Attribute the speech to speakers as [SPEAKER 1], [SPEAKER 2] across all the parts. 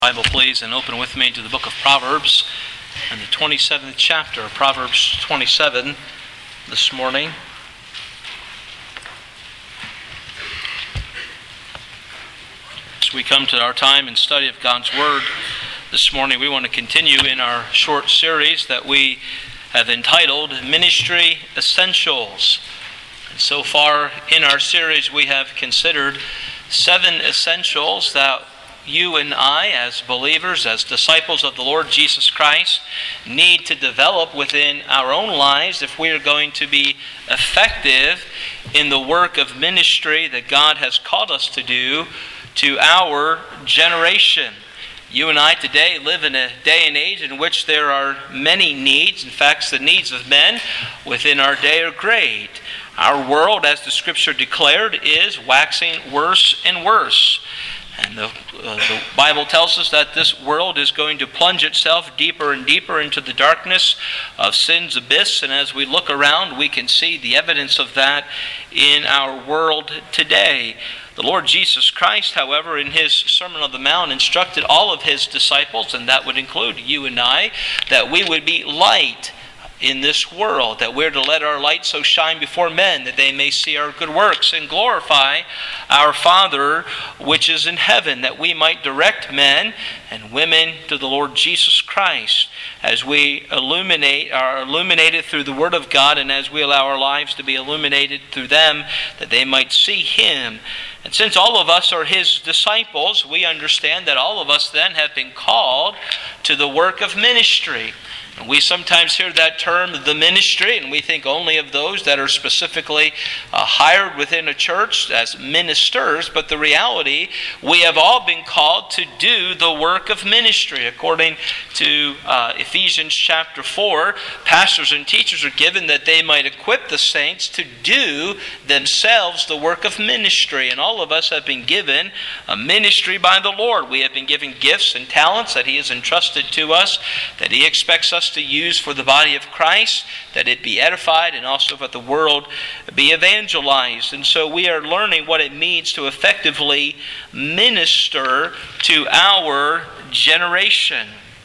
[SPEAKER 1] Bible, please, and open with me to the book of Proverbs and the 27th chapter of Proverbs 27 this morning. As we come to our time and study of God's Word this morning, we want to continue in our short series that we have entitled Ministry Essentials. And so far in our series, we have considered 7 essentials that you and I, as believers, as disciples of the Lord Jesus Christ, need to develop within our own lives if we are going to be effective in the work of ministry that God has called us to do to our generation. You and I today live in a day and age in which there are many needs. In fact, the needs of men within our day are great. Our world, as the Scripture declared, is waxing worse and worse. And the Bible tells us that this world is going to plunge itself deeper and deeper into the darkness of sin's abyss. And as we look around, we can see the evidence of that in our world today. The Lord Jesus Christ, however, in His Sermon on the Mount, instructed all of His disciples, and that would include you and I, that we would be light in this world, that we're to let our light so shine before men that they may see our good works and glorify our Father which is in heaven, that we might direct men and women to the Lord Jesus Christ as we are illuminated through the Word of God, and as we allow our lives to be illuminated through them, that they might see Him. And since all of us are His disciples, we understand that all of us then have been called to the work of ministry. And we sometimes hear that term, the ministry, and we think only of those that are specifically hired within a church as ministers. But the reality, we have all been called to do the work of ministry. According to Ephesians chapter 4, pastors and teachers are given that they might equip the saints to do themselves the work of ministry. And all of us have been given a ministry by the Lord. We have been given gifts and talents that He has entrusted to us, that He expects us to use for the body of Christ, that it be edified, and also that the world be evangelized. And so we are learning what it means to effectively minister to our generation.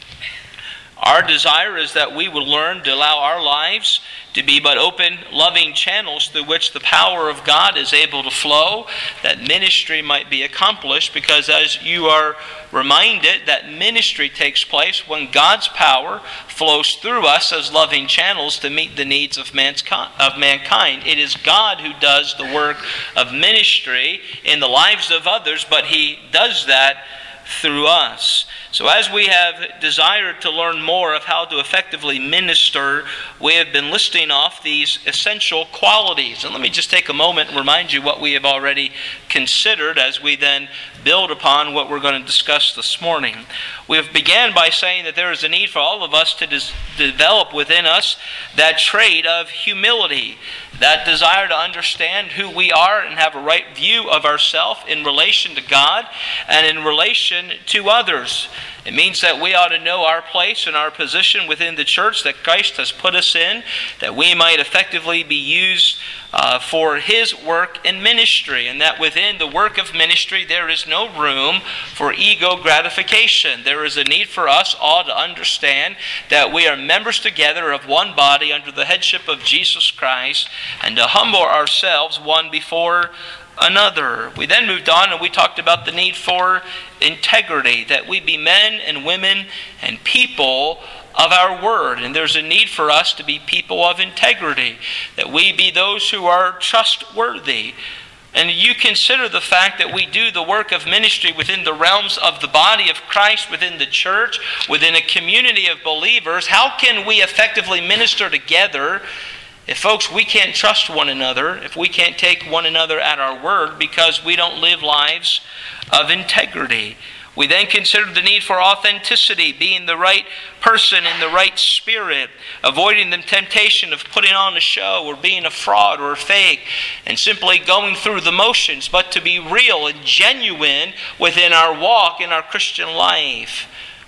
[SPEAKER 1] Our desire is that we will learn to allow our lives to be but open, loving channels through which the power of God is able to flow, that ministry might be accomplished, because as you are reminded that ministry takes place when God's power flows through us as loving channels to meet the needs of mankind. It is God who does the work of ministry in the lives of others, but He does that through us. So as we have desired to learn more of how to effectively minister, we have been listing off these essential qualities. And let me just take a moment and remind you what we have already considered as we then build upon what we're going to discuss this morning. We have began by saying that there is a need for all of us to develop within us that trait of humility, that desire to understand who we are and have a right view of ourselves in relation to God and in relation to others. It means that we ought to know our place and our position within the church that Christ has put us in, that we might effectively be used for His work in ministry, and that within the work of ministry there is no room for ego gratification. There is a need for us all to understand that we are members together of one body under the headship of Jesus Christ, and to humble ourselves one before another. We then moved on and we talked about the need for integrity, that we be men and women and people of our word. And there's a need for us to be people of integrity, that we be those who are trustworthy. And you consider the fact that we do the work of ministry within the realms of the body of Christ, within the church, within a community of believers. How can we effectively minister together if, folks, we can't trust one another, if we can't take one another at our word because we don't live lives of integrity? We then considered the need for authenticity, being the right person in the right spirit, avoiding the temptation of putting on a show or being a fraud or a fake and simply going through the motions, but to be real and genuine within our walk in our Christian life.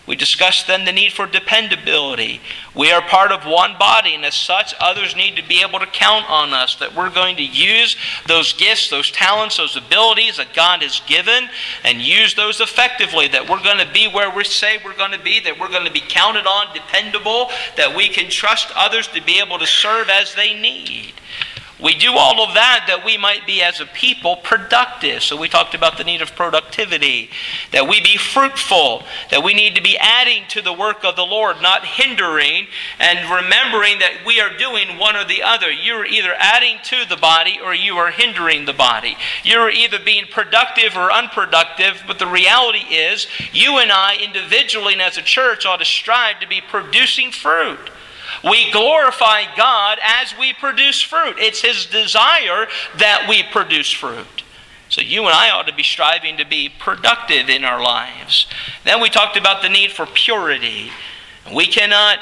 [SPEAKER 1] We discussed then the need for dependability. We are part of one body, and as such, others need to be able to count on us, that we're going to use those gifts, those talents, those abilities that God has given, and use those effectively, that we're going to be where we say we're going to be, that we're going to be counted on, dependable, that we can trust others to be able to serve as they need. We do all of that we might be as a people productive. So we talked about the need of productivity, that we be fruitful, that we need to be adding to the work of the Lord, not hindering, and remembering that we are doing one or the other. You're either adding to the body or you are hindering the body. You're either being productive or unproductive, but the reality is you and I individually and as a church ought to strive to be producing fruit. We glorify God as we produce fruit. It's His desire that we produce fruit. So you and I ought to be striving to be productive in our lives. Then we talked about the need for purity. We cannot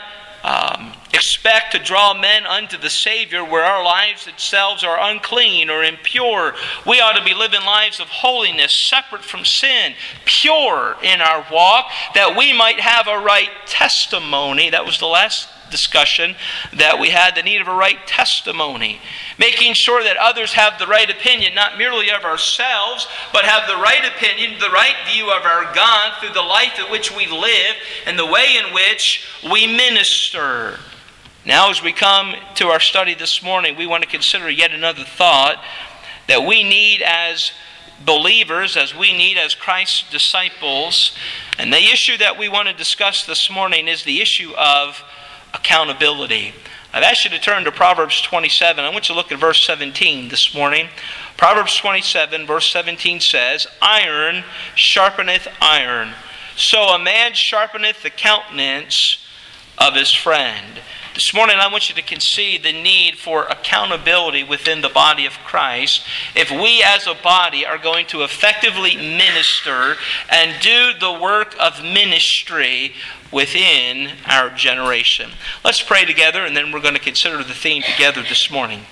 [SPEAKER 1] expect to draw men unto the Savior where our lives themselves are unclean or impure. We ought to be living lives of holiness, separate from sin, pure in our walk, that we might have a right testimony. That was the last discussion that we had, the need of a right testimony. Making sure that others have the right opinion, not merely of ourselves, but have the right opinion, the right view of our God through the life in which we live and the way in which we minister. Now, as we come to our study this morning, we want to consider yet another thought that we need as believers, as we need as Christ's disciples. And the issue that we want to discuss this morning is the issue of accountability. I've asked you to turn to Proverbs 27. I want you to look at verse 17 this morning. Proverbs 27, verse 17 says, "Iron sharpeneth iron, so a man sharpeneth the countenance of his friend." This morning I want you to concede the need for accountability within the body of Christ if we as a body are going to effectively minister and do the work of ministry within our generation. Let's pray together, and then we're going to consider the theme together this morning.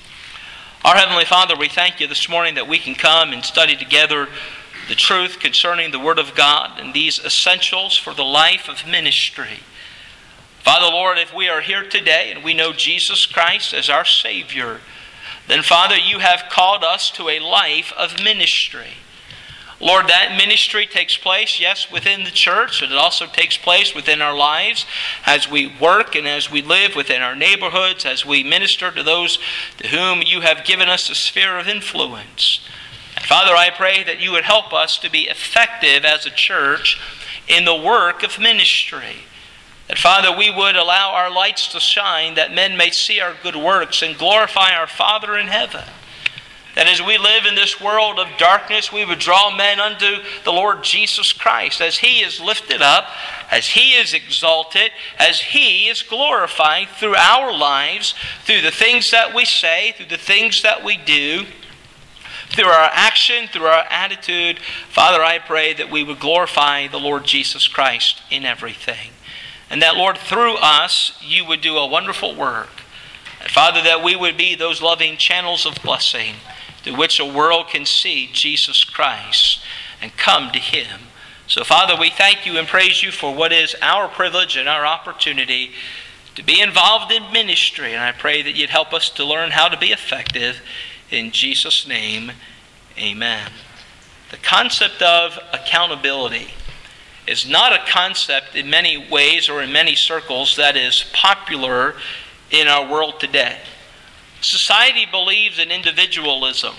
[SPEAKER 1] Our Heavenly Father, we thank you this morning that we can come and study together the truth concerning the Word of God and these essentials for the life of ministry. Father, Lord, if we are here today and we know Jesus Christ as our Savior, then Father, you have called us to a life of ministry. Lord, that ministry takes place, yes, within the church, and it also takes place within our lives as we work and as we live within our neighborhoods, as we minister to those to whom you have given us a sphere of influence. And Father, I pray that you would help us to be effective as a church in the work of ministry. That, Father, we would allow our lights to shine, that men may see our good works and glorify our Father in heaven. That as we live in this world of darkness, we would draw men unto the Lord Jesus Christ, as He is lifted up, as He is exalted, as He is glorified through our lives, through the things that we say, through the things that we do, through our action, through our attitude. Father, I pray that we would glorify the Lord Jesus Christ in everything. And that, Lord, through us, you would do a wonderful work. And Father, that we would be those loving channels of blessing through which a world can see Jesus Christ and come to Him. So, Father, we thank you and praise you for what is our privilege and our opportunity to be involved in ministry. And I pray that you'd help us to learn how to be effective. In Jesus' name, amen. The concept of accountability is not a concept in many ways or in many circles that is popular in our world today. Society believes in individualism.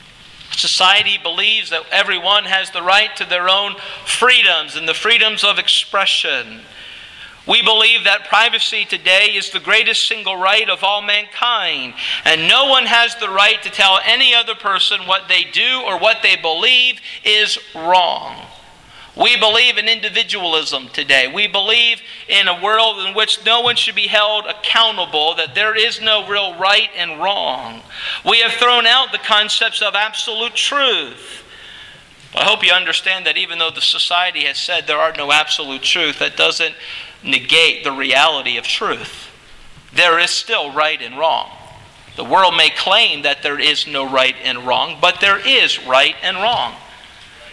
[SPEAKER 1] Society believes that everyone has the right to their own freedoms and the freedoms of expression. We believe that privacy today is the greatest single right of all mankind, and no one has the right to tell any other person what they do or what they believe is wrong. We believe in individualism today. We believe in a world in which no one should be held accountable, that there is no real right and wrong. We have thrown out the concepts of absolute truth. I hope you understand that even though the society has said there are no absolute truth, that doesn't negate the reality of truth. There is still right and wrong. The world may claim that there is no right and wrong, but there is right and wrong.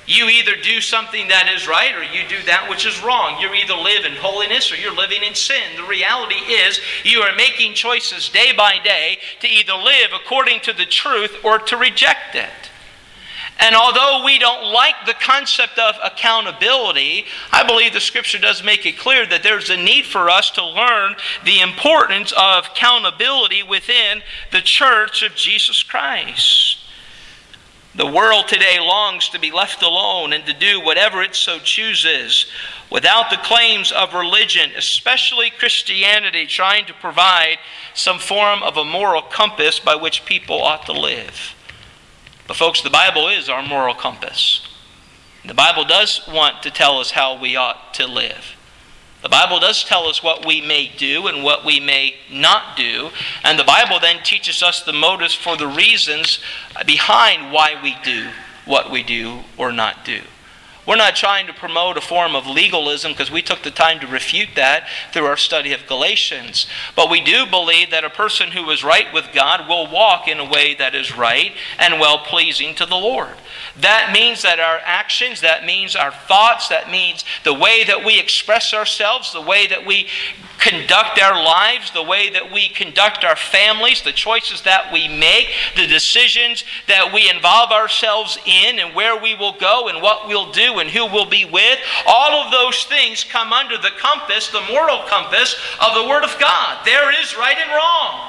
[SPEAKER 1] You either do something that is right or you do that which is wrong. You either live in holiness or you're living in sin. The reality is you are making choices day by day to either live according to the truth or to reject it. And although we don't like the concept of accountability, I believe the Scripture does make it clear that there's a need for us to learn the importance of accountability within the church of Jesus Christ. The world today longs to be left alone and to do whatever it so chooses without the claims of religion, especially Christianity, trying to provide some form of a moral compass by which people ought to live. But folks, the Bible is our moral compass. The Bible does want to tell us how we ought to live. The Bible does tell us what we may do and what we may not do. And the Bible then teaches us the motives for the reasons behind why we do what we do or not do. We're not trying to promote a form of legalism because we took the time to refute that through our study of Galatians. But we do believe that a person who is right with God will walk in a way that is right and well-pleasing to the Lord. That means that our actions, that means our thoughts, that means the way that we express ourselves, the way that we conduct our lives, the way that we conduct our families, the choices that we make, the decisions that we involve ourselves in, and where we will go and what we'll do and who we'll be with. All of those things come under the compass, the moral compass of the Word of God. There is right and wrong.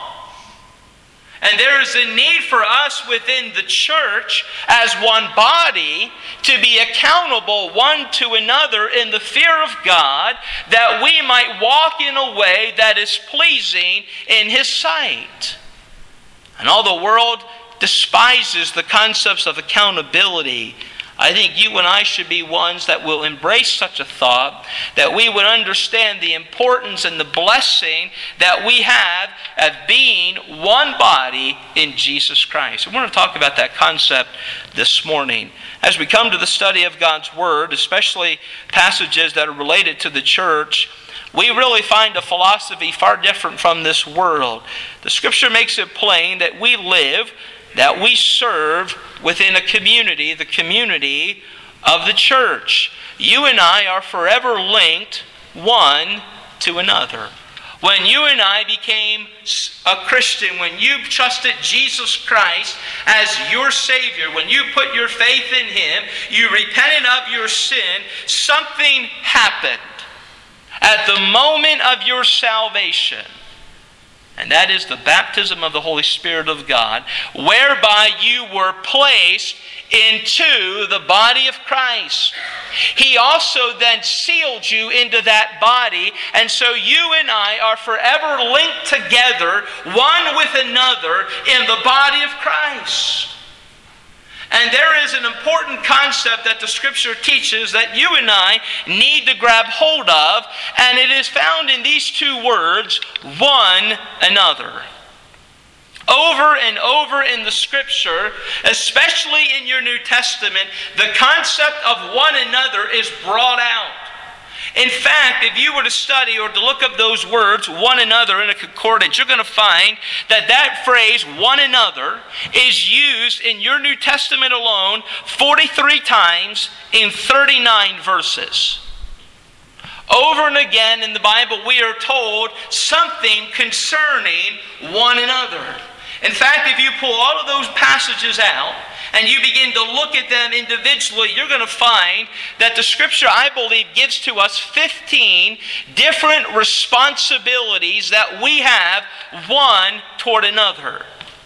[SPEAKER 1] And there is a need for us within the church as one body to be accountable one to another in the fear of God, that we might walk in a way that is pleasing in His sight. And although the world despises the concepts of accountability, I think you and I should be ones that will embrace such a thought, that we would understand the importance and the blessing that we have of being one body in Jesus Christ. I want to talk about that concept this morning. As we come to the study of God's Word, especially passages that are related to the church, we really find a philosophy far different from this world. The Scripture makes it plain that we live, that we serve within a community, the community of the church. You and I are forever linked one to another. When you and I became a Christian, when you trusted Jesus Christ as your Savior, when you put your faith in Him, you repented of your sin, something happened at the moment of your salvation. And that is the baptism of the Holy Spirit of God, whereby you were placed into the body of Christ. He also then sealed you into that body, and so you and I are forever linked together, one with another, in the body of Christ. And there is an important concept that the Scripture teaches that you and I need to grab hold of, and it is found in these two words, one another. Over and over in the Scripture, especially in your New Testament, the concept of one another is brought out. In fact, if you were to study or to look up those words, one another, in a concordance, you're going to find that that phrase, one another, is used in your New Testament alone 43 times in 39 verses. Over and again in the Bible, we are told something concerning one another. In fact, if you pull all of those passages out, and you begin to look at them individually, you're going to find that the Scripture, I believe, gives to us 15 different responsibilities that we have one toward another.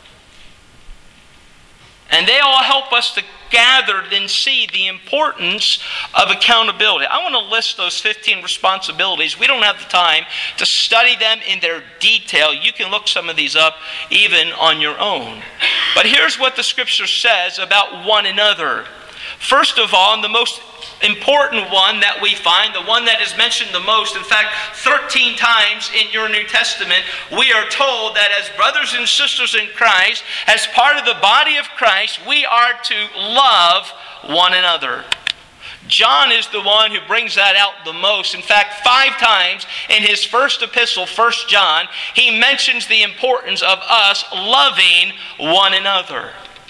[SPEAKER 1] And they all help us to gather and see the importance of accountability. I want to list those 15 responsibilities. We don't have the time to study them in their detail. You can look some of these up even on your own. But here's what the Scripture says about one another. First of all, and the most important one that we find, the one that is mentioned the most, in fact, 13 times in your New Testament, we are told that as brothers and sisters in Christ, as part of the body of Christ, we are to love one another. John is the one who brings that out the most. In fact, 5 times in his first epistle, 1 John, he mentions the importance of us loving one another.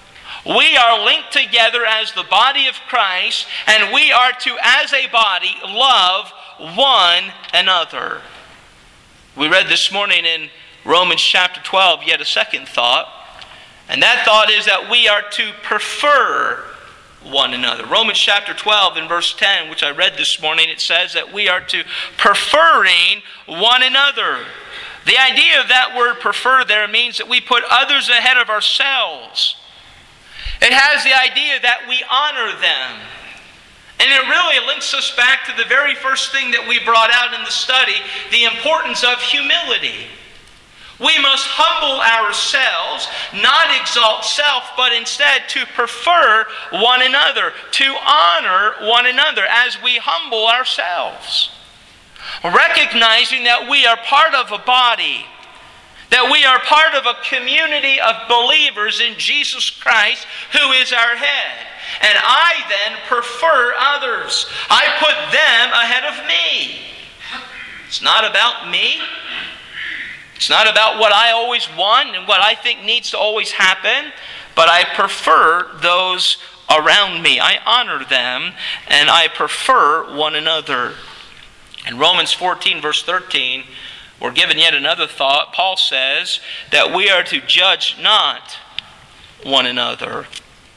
[SPEAKER 1] We are linked together as the body of Christ, and we are to, as a body, love one another. We read this morning in Romans chapter 12 yet a second thought, and that thought is that we are to prefer one another. Romans chapter 12 in verse 10, which I read this morning, it says that we are to preferring one another. The idea of that word prefer there means that we put others ahead of ourselves. It has the idea that we honor them. And it really links us back to the very first thing that we brought out in the study, the importance of humility. We must humble ourselves, not exalt self, but instead to prefer one another, to honor one another as we humble ourselves. Recognizing that we are part of a body, that we are part of a community of believers in Jesus Christ, who is our head. And I then prefer others. I put them ahead of me. It's not about me. It's not about what I always want and what I think needs to always happen, but I prefer those around me. I honor them, and I prefer one another. In Romans 14, verse 13, we're given yet another thought. Paul says that we are to judge not one another.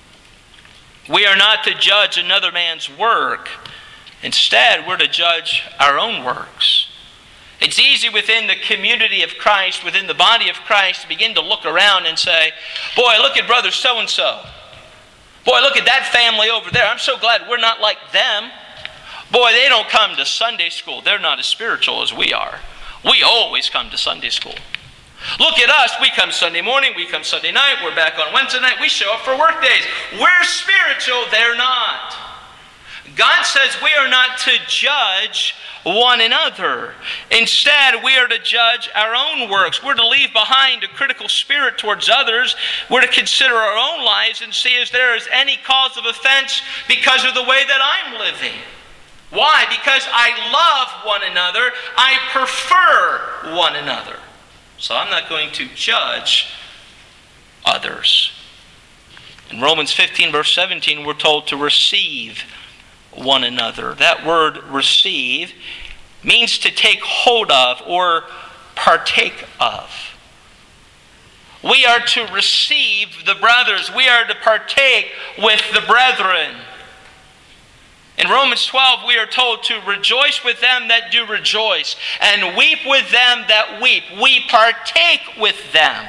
[SPEAKER 1] We are not to judge another man's work. Instead, we're to judge our own works. It's easy within the community of Christ, within the body of Christ, to begin to look around and say, boy, look at brother so-and-so. Boy, look at that family over there. I'm so glad we're not like them. Boy, they don't come to Sunday school. They're not as spiritual as we are. We always come to Sunday school. Look at us. We come Sunday morning. We come Sunday night. We're back on Wednesday night. We show up for work days. We're spiritual. They're not. God says we are not to judge one another. Instead, we are to judge our own works. We're to leave behind a critical spirit towards others. We're to consider our own lives and see if there is any cause of offense because of the way that I'm living. Why? Because I love one another. I prefer one another. So I'm not going to judge others. In Romans 15, verse 17, we're told to receive one another. That word receive means to take hold of or partake of. We are to receive the brothers. We are to partake with the brethren. In Romans 12, we are told to rejoice with them that do rejoice and weep with them that weep. We partake with them.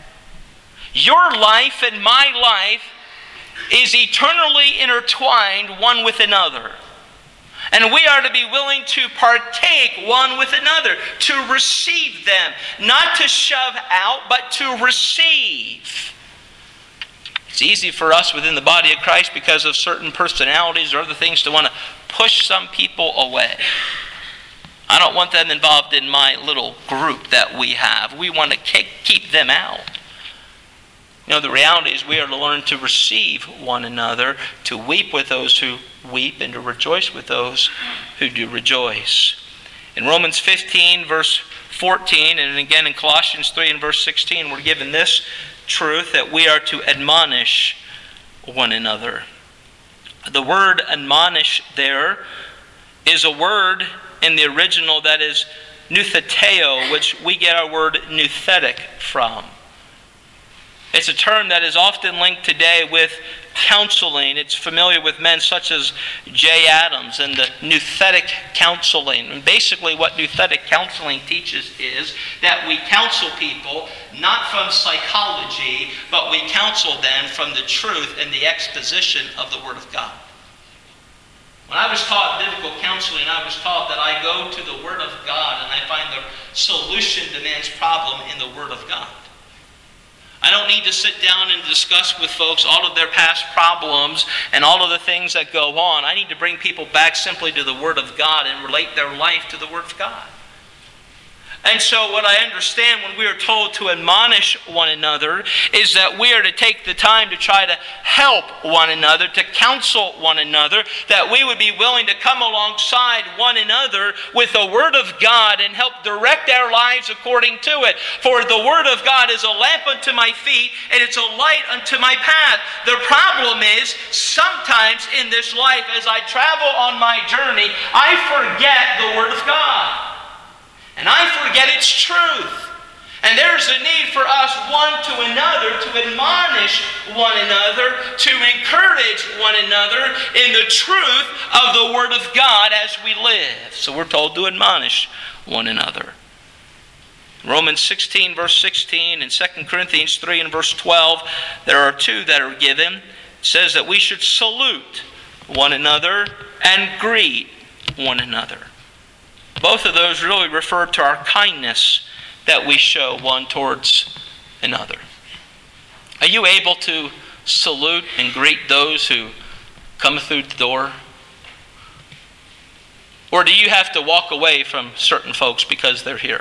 [SPEAKER 1] Your life and my life is eternally intertwined one with another. And we are to be willing to partake one with another, to receive them, not to shove out, but to receive. It's easy for us within the body of Christ because of certain personalities or other things to want to push some people away. I don't want them involved in my little group that we have. We want to keep them out. You know, the reality is we are to learn to receive one another, to weep with those who weep, and to rejoice with those who do rejoice. In Romans 15, verse 14, and again in Colossians 3 and verse 16, we're given this truth that we are to admonish one another. The word admonish there is a word in the original that is noutheteo, which we get our word nouthetic from. It's a term that is often linked today with counseling. It's familiar with men such as Jay Adams and the nouthetic counseling. And basically what nouthetic counseling teaches is that we counsel people not from psychology, but we counsel them from the truth and the exposition of the Word of God. When I was taught biblical counseling, I was taught that I go to the Word of God and I find the solution to man's problem in the Word of God. I don't need to sit down and discuss with folks all of their past problems and all of the things that go on. I need to bring people back simply to the Word of God and relate their life to the Word of God. And so what I understand when we are told to admonish one another is that we are to take the time to try to help one another, to counsel one another, that we would be willing to come alongside one another with the Word of God and help direct our lives according to it. For the Word of God is a lamp unto my feet and it's a light unto my path. The problem is sometimes in this life as I travel on my journey, I forget the Word of God. And I forget its truth. And there's a need for us one to another to admonish one another, to encourage one another in the truth of the Word of God as we live. So we're told to admonish one another. Romans 16 verse 16 and 2 Corinthians 3 and verse 12, there are two that are given. It says that we should salute one another and greet one another. Both of those really refer to our kindness that we show one towards another. Are you able to salute and greet those who come through the door? Or do you have to walk away from certain folks because they're here?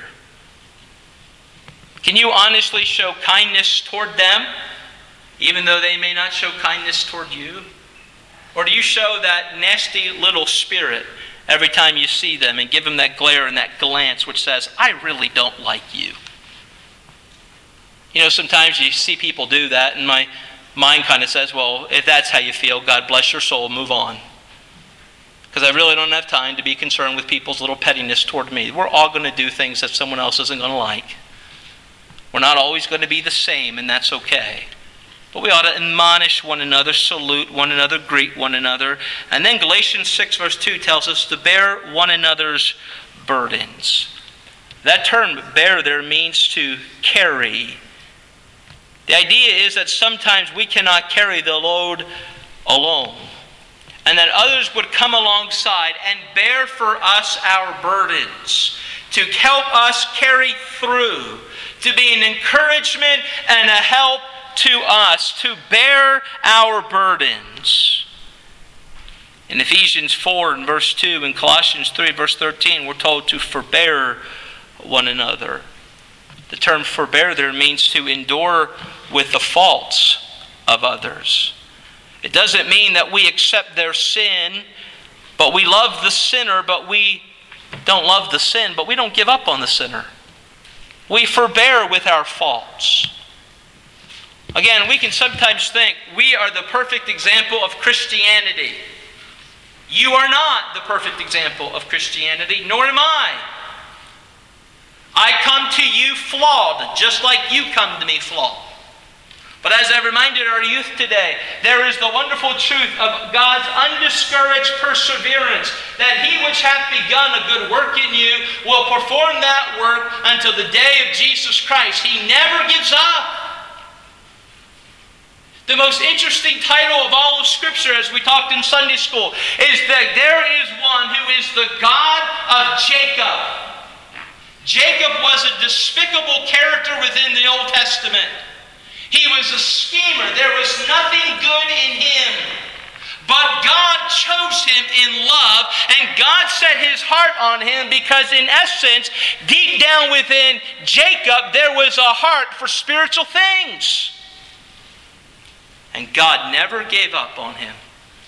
[SPEAKER 1] Can you honestly show kindness toward them, even though they may not show kindness toward you? Or do you show that nasty little spirit every time you see them and give them that glare and that glance which says, I really don't like you? You know, sometimes you see people do that and my mind kind of says, well, if that's how you feel, God bless your soul, move on. Because I really don't have time to be concerned with people's little pettiness toward me. We're all going to do things that someone else isn't going to like. We're not always going to be the same, and that's okay. But we ought to admonish one another, salute one another, greet one another. And then Galatians 6 verse 2 tells us to bear one another's burdens. That term bear there means to carry. The idea is that sometimes we cannot carry the load alone. And that others would come alongside and bear for us our burdens, to help us carry through, to be an encouragement and a help to us, to bear our burdens. In Ephesians 4 and verse 2 and Colossians 3 verse 13, we're told to forbear one another. The term forbear there means to endure with the faults of others. It doesn't mean that we accept their sin, but we love the sinner, but we don't love the sin, but we don't give up on the sinner. We forbear with our faults. Again, we can sometimes think we are the perfect example of Christianity. You are not the perfect example of Christianity, nor am I. I come to you flawed, just like you come to me flawed. But as I reminded our youth today, there is the wonderful truth of God's undiscouraged perseverance, that He which hath begun a good work in you will perform that work until the day of Jesus Christ. He never gives up. The most interesting title of all of Scripture, as we talked in Sunday school, is that there is one who is the God of Jacob. Jacob was a despicable character within the Old Testament. He was a schemer. There was nothing good in him. But God chose him in love, and God set His heart on him because in essence, deep down within Jacob, there was a heart for spiritual things. And God never gave up on him.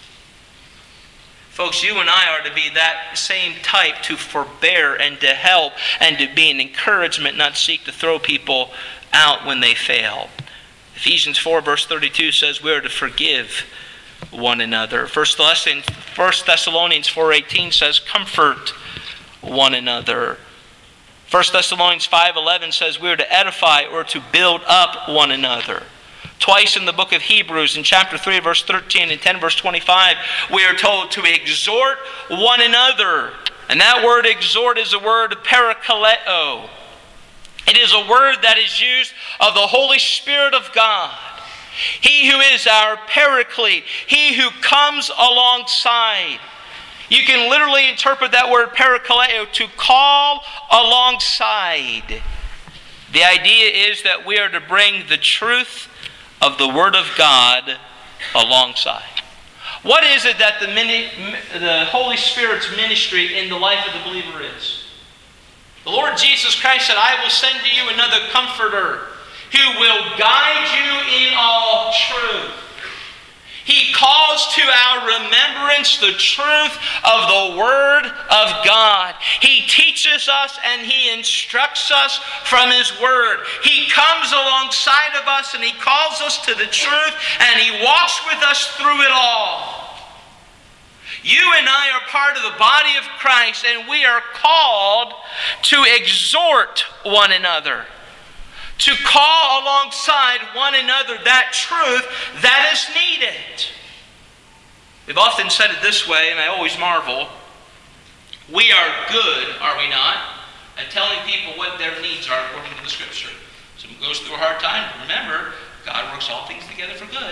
[SPEAKER 1] Folks, you and I are to be that same type, to forbear and to help and to be an encouragement, not seek to throw people out when they fail. Ephesians 4 verse 32 says we are to forgive one another. 1 Thessalonians 4:18 says comfort one another. 1 Thessalonians 5:11 says we are to edify or to build up one another. Twice in the book of Hebrews, in chapter 3, verse 13 and 10, verse 25, we are told to exhort one another. And that word exhort is the word parakaleo. It is a word that is used of the Holy Spirit of God. He who is our paraclete, He who comes alongside. You can literally interpret that word parakaleo, to call alongside. The idea is that we are to bring the truth of the Word of God alongside. What is it that the Holy Spirit's ministry in the life of the believer is? The Lord Jesus Christ said, I will send to you another comforter who will guide you in all truth. He calls to our remembrance the truth of the Word of God. He teaches us and He instructs us from His Word. He comes alongside of us and He calls us to the truth and He walks with us through it all. You and I are part of the body of Christ, and we are called to exhort one another, to call alongside one another that truth that is needed. We've often said it this way, and I always marvel. We are good, are we not, at telling people what their needs are according to the Scripture. Someone goes through a hard time, remember, God works all things together for good.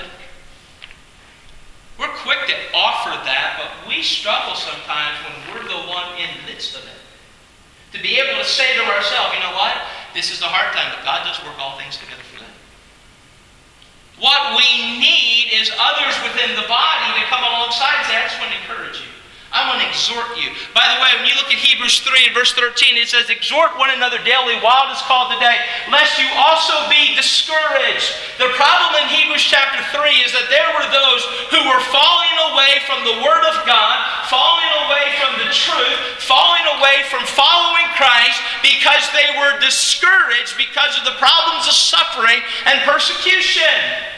[SPEAKER 1] We're quick to offer that, but we struggle sometimes when we're the one in the midst of it. To be able to say to ourselves, you know what? This is a hard time, but God does work all things together for good. What we need is others within the body to come alongside and say, I just want to encourage you. I want to exhort you. By the way, when you look at Hebrews 3 and verse 13, it says, exhort one another daily while it is called today, lest you also be discouraged. The problem in Hebrews chapter 3 is that there were those who were falling away from the Word of God, falling away from the truth, falling away from following Christ because they were discouraged because of the problems of suffering and persecution.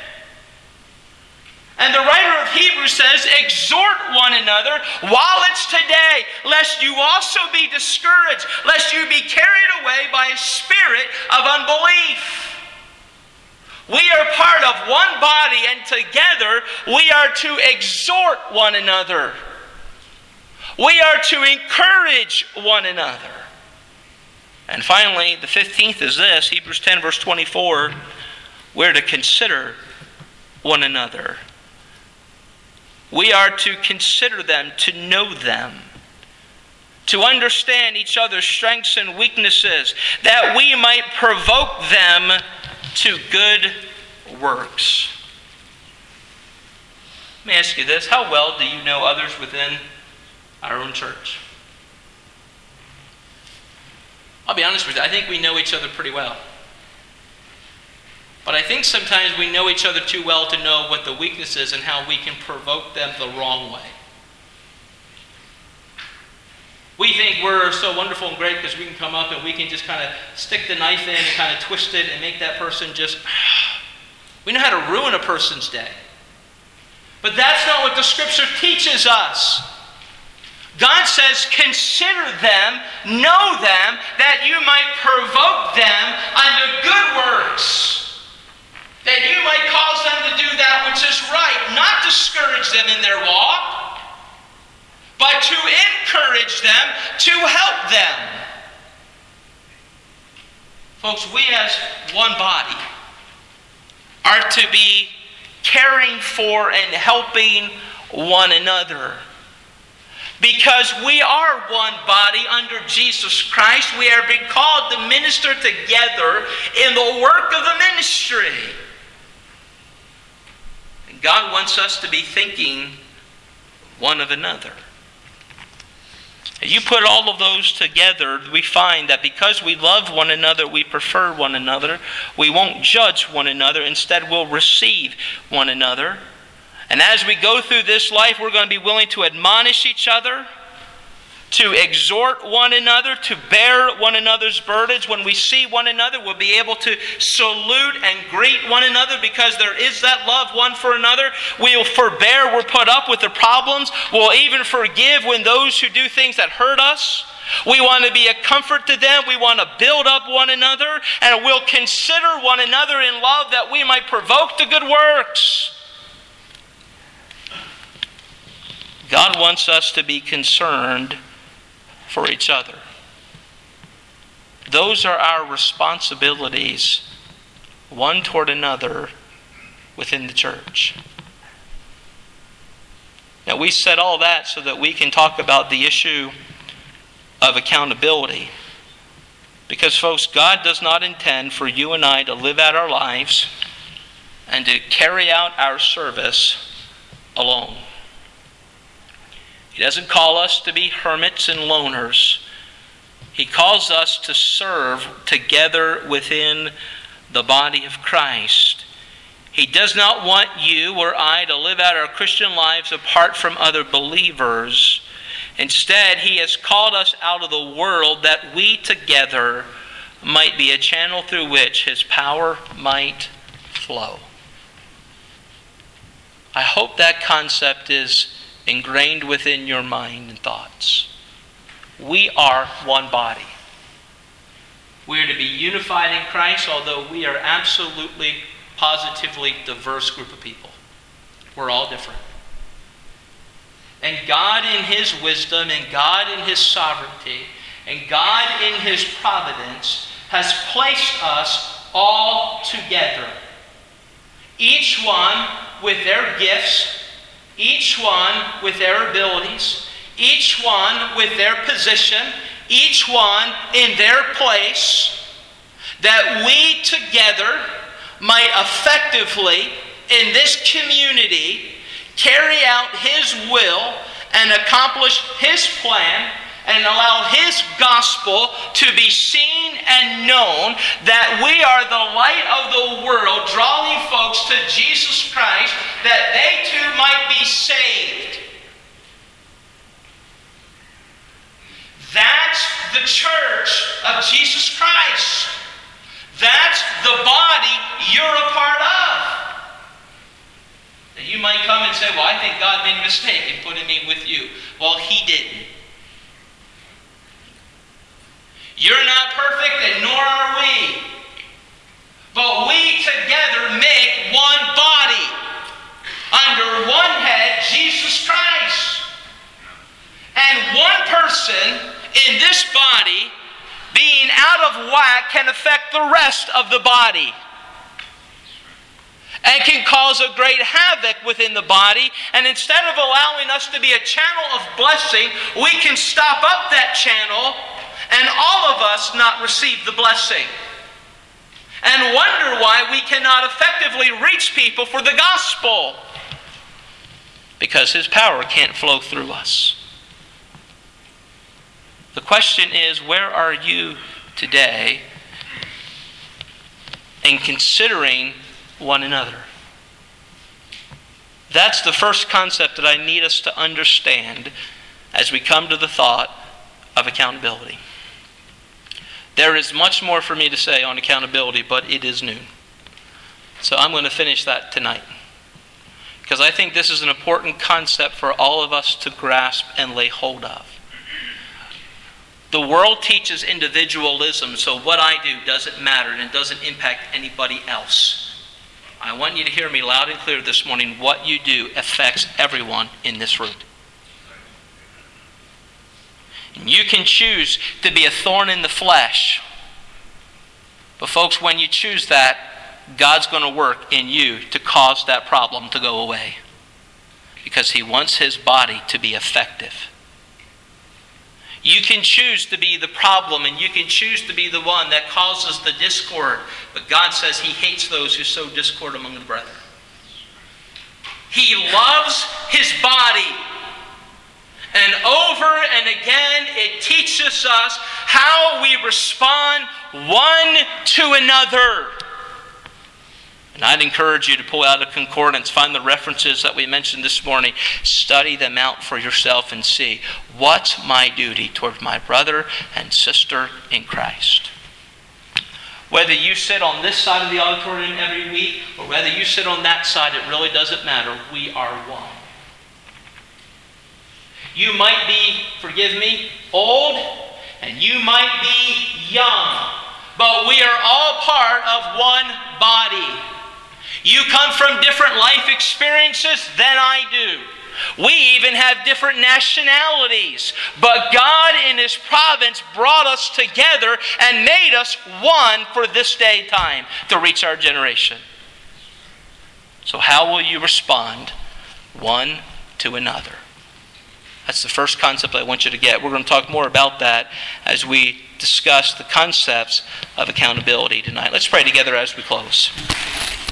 [SPEAKER 1] And the writer of Hebrews says, exhort one another while it's today, lest you also be discouraged, lest you be carried away by a spirit of unbelief. We are part of one body, and together we are to exhort one another. We are to encourage one another. And finally, the 15th is this, Hebrews 10 verse 24, we're to consider one another. We are to consider them, to know them, to understand each other's strengths and weaknesses, that we might provoke them to good works. Let me ask you this. How well do you know others within our own church? I'll be honest with you. I think we know each other pretty well. But I think sometimes we know each other too well to know what the weakness is and how we can provoke them the wrong way. We think we're so wonderful and great because we can come up and we can just kind of stick the knife in and kind of twist it and make that person just... We know how to ruin a person's day. But that's not what the Scripture teaches us. God says, consider them, know them, that you might provoke them unto good works. That you might cause them to do that which is right, not discourage them in their walk, but to encourage them, to help them. Folks, we as one body are to be caring for and helping one another. Because we are one body under Jesus Christ, we are being called to minister together in the work of the ministry. God wants us to be thinking one of another. You put all of those together, we find that because we love one another, we prefer one another, we won't judge one another, instead we'll receive one another. And as we go through this life, we're going to be willing to admonish each other, to exhort one another, to bear one another's burdens. When we see one another, we'll be able to salute and greet one another because there is that love one for another. We'll forbear, we'll put up with the problems. We'll even forgive when those who do things that hurt us. We want to be a comfort to them. We want to build up one another. And we'll consider one another in love that we might provoke to good works. God wants us to be concerned for each other. Those are our responsibilities, one toward another within the church. Now, we said all that so that we can talk about the issue of accountability. Because, folks, God does not intend for you and I to live out our lives and to carry out our service alone. He doesn't call us to be hermits and loners. He calls us to serve together within the body of Christ. He does not want you or I to live out our Christian lives apart from other believers. Instead, He has called us out of the world that we together might be a channel through which His power might flow. I hope that concept is ingrained within your mind and thoughts. We are one body. We are to be unified in Christ, although we are absolutely, positively diverse group of people. We're all different. And God in His wisdom, and God in His sovereignty, and God in His providence has placed us all together. Each one with their gifts, each one with their abilities, each one with their position, each one in their place, that we together might effectively, in this community, carry out His will and accomplish His plan and allow His gospel to be seen and known, that we are the light of the world, drawing folks to Jesus Christ, that they too might be saved. That's the church of Jesus Christ. That's the body you're a part of. And you might come and say, well, I think God made a mistake in putting me with you. Well, He didn't. You're not perfect, and nor are we. But we together make one body under one head, Jesus Christ. And one person in this body being out of whack can affect the rest of the body, and can cause a great havoc within the body. And instead of allowing us to be a channel of blessing, we can stop up that channel and all of us not receive the blessing, and wonder why we cannot effectively reach people for the gospel, because His power can't flow through us. The question is, where are you today in considering one another? That's the first concept that I need us to understand as we come to the thought of accountability. There is much more for me to say on accountability, but it is noon. So I'm going to finish that tonight, because I think this is an important concept for all of us to grasp and lay hold of. The world teaches individualism, so what I do doesn't matter and it doesn't impact anybody else. I want you to hear me loud and clear this morning. What you do affects everyone in this room. And you can choose to be a thorn in the flesh. But folks, when you choose that, God's going to work in you to cause that problem to go away, because He wants His body to be effective. You can choose to be the problem, and you can choose to be the one that causes the discord. But God says He hates those who sow discord among the brethren. He loves His body. And over and again, it teaches us how we respond one to another. And I'd encourage you to pull out a concordance, find the references that we mentioned this morning, study them out for yourself and see, what's my duty toward my brother and sister in Christ? Whether you sit on this side of the auditorium every week or whether you sit on that side, it really doesn't matter. We are one. You might be, forgive me, old, and you might be young, but we are all part of one body. You come from different life experiences than I do. We even have different nationalities. But God in His providence brought us together and made us one for this day time to reach our generation. So how will you respond one to another? That's the first concept I want you to get. We're going to talk more about that as we discuss the concepts of accountability tonight. Let's pray together as we close.